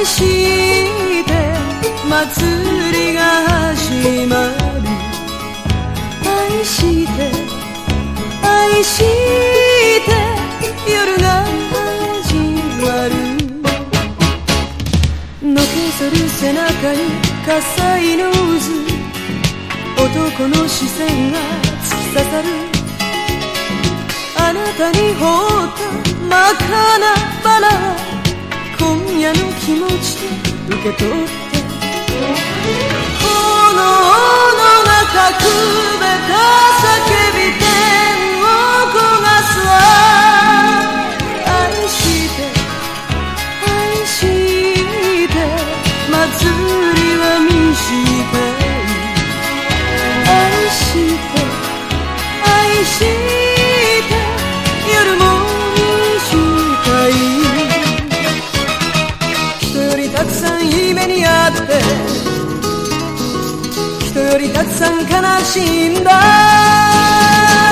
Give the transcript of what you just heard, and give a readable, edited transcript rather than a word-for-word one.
して祭りが始まる。愛して愛して夜が始まる。のけぞる背中に火災の渦、男の視線が突き刺さる。あなたに放った真っ赤なバラ、今夜の気持ちで受け取って。炎の中くべた叫び天を焦がすわ。愛して愛して祭りは短い。愛して愛して夜も短い。人よりたくさんいい目にあって、人よりたくさん悲しんだ。